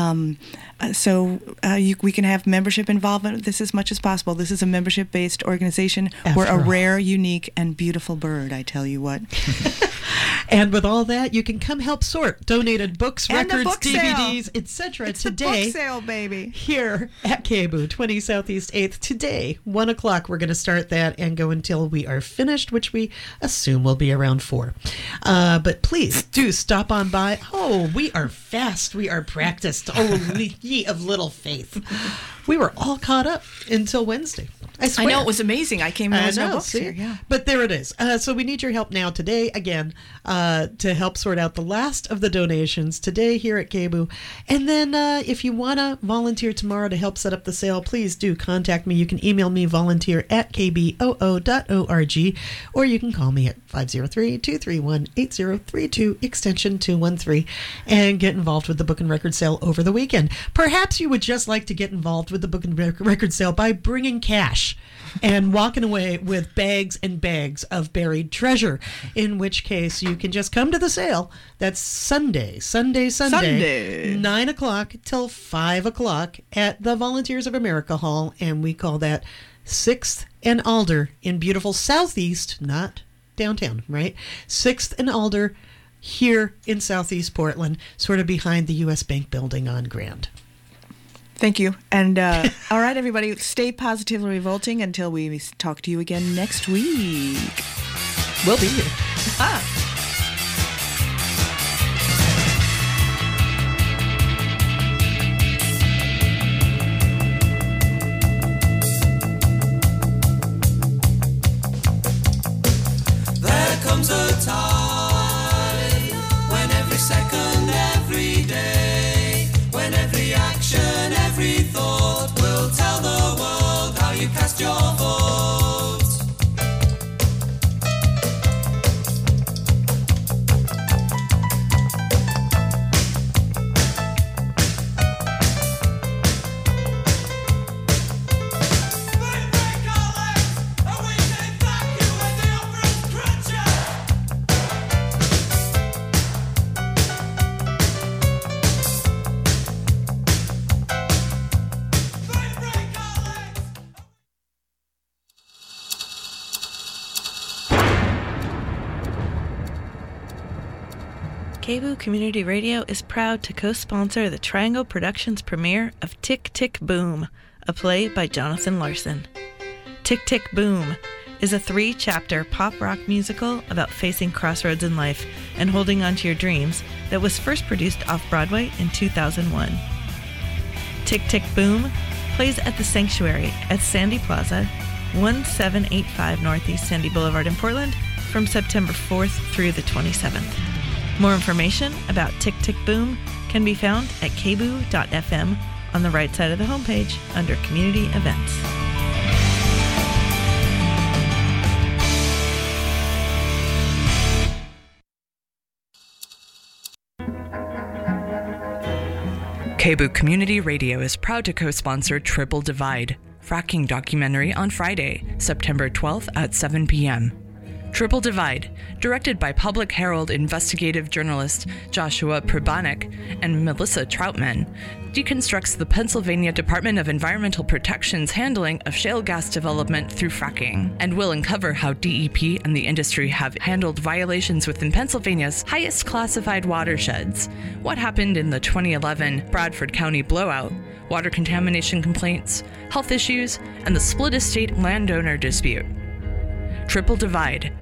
We can have membership involvement with this as much as possible. This is a membership-based organization. We're a rare, unique, and beautiful bird, I tell you what. And with all that, you can come help sort donated books, and records, DVDs, etc. today. Book sale, baby. Here at KBOO, 20 Southeast 8th. Today, 1 o'clock, we're going to start that and go until we are finished, which we assume will be around 4. But please do stop on by. Oh, we are fast. We are practiced. Oh, ye of little faith. We were all caught up until Wednesday. I swear. I know, it was amazing. I came in with no books here. Yeah. But there it is. So we need your help now today, again, to help sort out the last of the donations today here at KBOO. And then if you want to volunteer tomorrow to help set up the sale, please do contact me. You can email me volunteer@kboo.org, or you can call me at 503-231-8032, extension 213, and get involved with the book and record sale over the weekend. Perhaps you would just like to get involved with the book and record sale by bringing cash and walking away with bags and bags of buried treasure, in which case you can just come to the sale. That's Sunday, 9 o'clock till 5 o'clock at the Volunteers of America Hall, and we call that 6th and Alder in beautiful Southeast, not downtown, right? 6th and Alder here in Southeast Portland, sort of behind the U.S. Bank building on Grand. Thank you. And all right, everybody, stay positively revolting until we talk to you again next week. We'll be here. There comes a time when every second, every day, when KBOO Community Radio is proud to co-sponsor the Triangle Productions premiere of Tick, Tick, Boom, a play by Jonathan Larson. Tick, Tick, Boom is a 3-chapter pop rock musical about facing crossroads in life and holding on to your dreams that was first produced off-Broadway in 2001. Tick, Tick, Boom plays at the Sanctuary at Sandy Plaza, 1785 Northeast Sandy Boulevard in Portland from September 4th through the 27th. More information about Tick, Tick, Boom can be found at kboo.fm on the right side of the homepage under Community Events. KBOO Community Radio is proud to co-sponsor Triple Divide, fracking documentary on Friday, September 12th at 7 p.m. Triple Divide, directed by Public Herald investigative journalist Joshua Pribanic and Melissa Troutman, deconstructs the Pennsylvania Department of Environmental Protection's handling of shale gas development through fracking, and will uncover how DEP and the industry have handled violations within Pennsylvania's highest classified watersheds, what happened in the 2011 Bradford County blowout, water contamination complaints, health issues, and the split estate landowner dispute. Triple Divide,